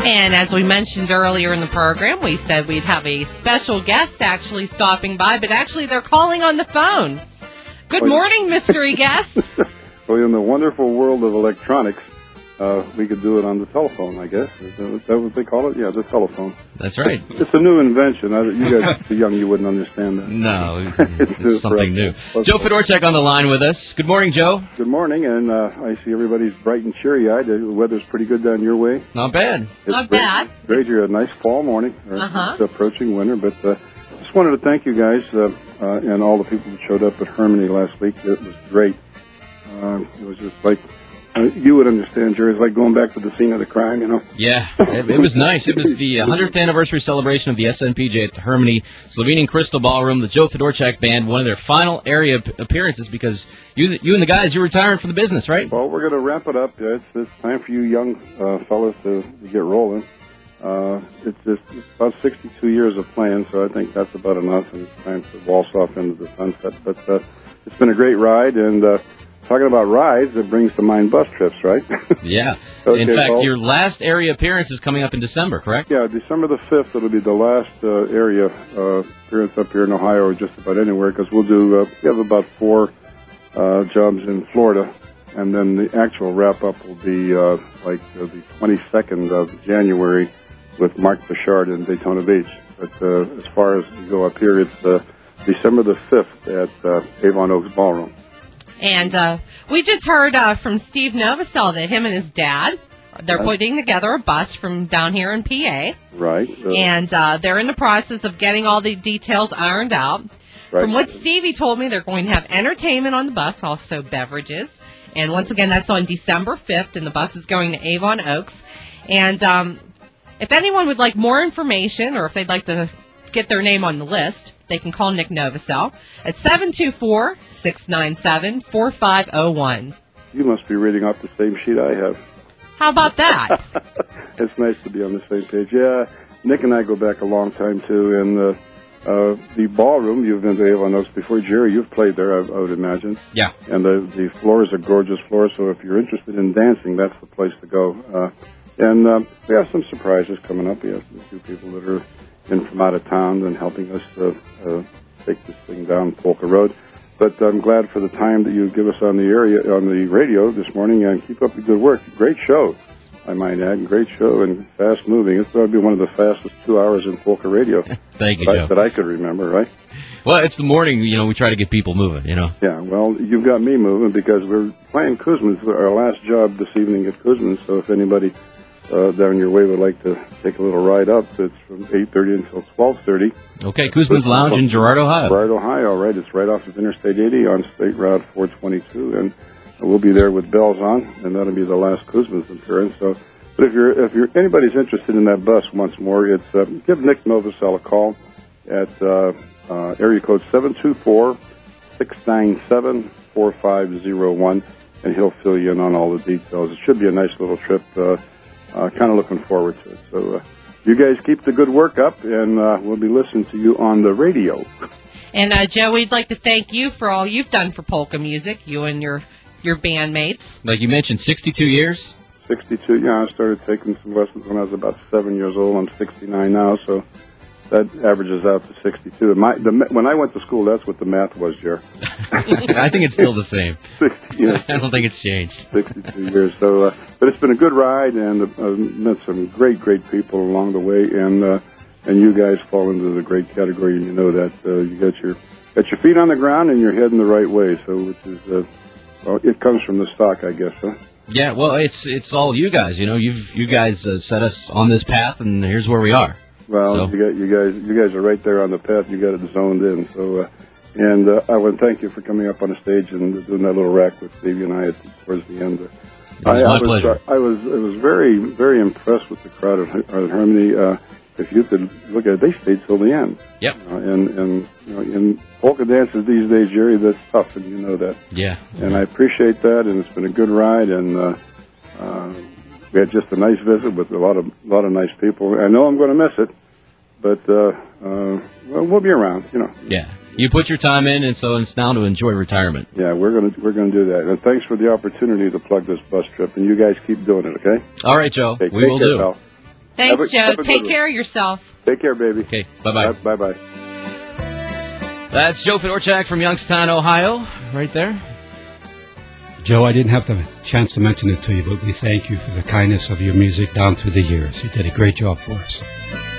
And as we mentioned earlier in the program, we said we'd have a special guest actually stopping by, but actually they're calling on the phone. Good morning, mystery guest. Well, in the wonderful world of electronics, we could do it on the telephone, I guess. Is that what they call it? Yeah, the telephone. That's right. It's a new invention. You guys are too young, you wouldn't understand that. No, it's something new. Joe Fedorchak on the line with us. Good morning, Joe. Good morning, and I see everybody's bright and cheery-eyed. The weather's pretty good down your way. Not bad. Not bad. Great here. A nice fall morning. It's approaching winter, but just wanted to thank you guys and all the people that showed up at Harmony last week. It was great. It was just like... you would understand, Jerry. It's like going back to the scene of the crime, you know? Yeah, it was nice. It was the 100th anniversary celebration of the SNPJ at the Harmony Slovenian Crystal Ballroom. The Joe Fedorchak Band, one of their final area appearances because you and the guys, you're retiring from the business, right? Well, we're going to wrap it up. It's time for you young fellas to get rolling. It's about 62 years of playing, so I think that's about enough, and it's time to waltz off into the sunset. But it's been a great ride, and... talking about rides, it brings to mind bus trips, right? Yeah. Okay, in fact, your last area appearance is coming up in December, correct? Yeah, December the 5th, it'll be the last area appearance up here in Ohio or just about anywhere, because we'll do, we have about 4 jobs in Florida, and then the actual wrap-up will be the 22nd of January with Mark Bouchard in Daytona Beach. But as far as you go up here, it's December the 5th at Avon Oaks Ballroom. And we just heard from Steve Novosel that him and his dad, they're putting together a bus from down here in PA. Right. And they're in the process of getting all the details ironed out. Right. From what Stevie told me, they're going to have entertainment on the bus, also beverages. And once again, that's on December 5th, and the bus is going to Avon Oaks. And if anyone would like more information or if they'd like to get their name on the list, they can call Nick Novosel at 724-697-4501. You must be reading off the same sheet I have. How about that? It's nice to be on the same page. Yeah, Nick and I go back a long time, too. And the ballroom, you've been to Avon Oaks before. Jerry, you've played there, I would imagine. Yeah. And the floors are gorgeous floors, so if you're interested in dancing, that's the place to go. And we have some surprises coming up. We have a few people that are in from out of town and helping us take this thing down Polka Road. But I'm glad for the time that you give us on the radio this morning, and keep up the good work. Great show, I might add. Great show and fast moving. It's going to be one of the fastest 2 hours in Polka radio. Thank you, Joe. That I could remember, right? Well, it's the morning, we try to get people moving, Yeah, well, you've got me moving because we're playing Kuzmin's, our last job this evening at Kuzmin's, so if anybody down your way would like to take a little ride up, it's from 8:30 until 12:30. Okay, Kuzmin's Lounge in Girard, Ohio. Girard, Ohio, right. It's right off of Interstate 80 on State Route 422, and we'll be there with bells on, and that'll be the last Kuzmin's appearance. So, but if anybody's interested in that bus once more, it's give Nick Novosel a call at area code 724-697-4501, and he'll fill you in on all the details. It should be a nice little trip. Kind of looking forward to it. So you guys keep the good work up, and we'll be listening to you on the radio. And, Joe, we'd like to thank you for all you've done for polka music, you and your bandmates. Like you mentioned, 62 years? 62, yeah. I started taking some lessons when I was about 7 years old. I'm 69 now, so that averages out to 62. When I went to school, that's what the math was, Jer. I think it's still the same. 60 years. I don't think it's changed. 62 years. So, but it's been a good ride, and I've met some great people along the way, and you guys fall into the great category. You know that you got your feet on the ground and you're heading the right way. So, which is it comes from the stock, I guess, huh? Yeah. Well, it's all you guys. You guys set us on this path, and here's where we are. Well, so. You guys are right there on the path. You got it zoned in. So, and I want to thank you for coming up on the stage and doing that little rack with Stevie and I towards the end. My pleasure. I was very, very impressed with the crowd at Harmony. If you could look at it, they stayed till the end. Yep. And in polka dances these days, Jerry, that's tough, and you know that. Yeah. And I appreciate that, and it's been a good ride, and we had just a nice visit with a lot of nice people. I know I'm going to miss it, but we'll be around, Yeah. You put your time in, and so it's now to enjoy retirement. Yeah, we're gonna do that. And thanks for the opportunity to plug this bus trip, and you guys keep doing it, okay? All right, Joe. Okay, we will care, do. Pal. Thanks, Joe. Take care of yourself. Take care, baby. Okay, bye-bye. Bye-bye. That's Joe Fedorchak from Youngstown, Ohio, right there. Joe, I didn't have the chance to mention it to you, but we thank you for the kindness of your music down through the years. You did a great job for us.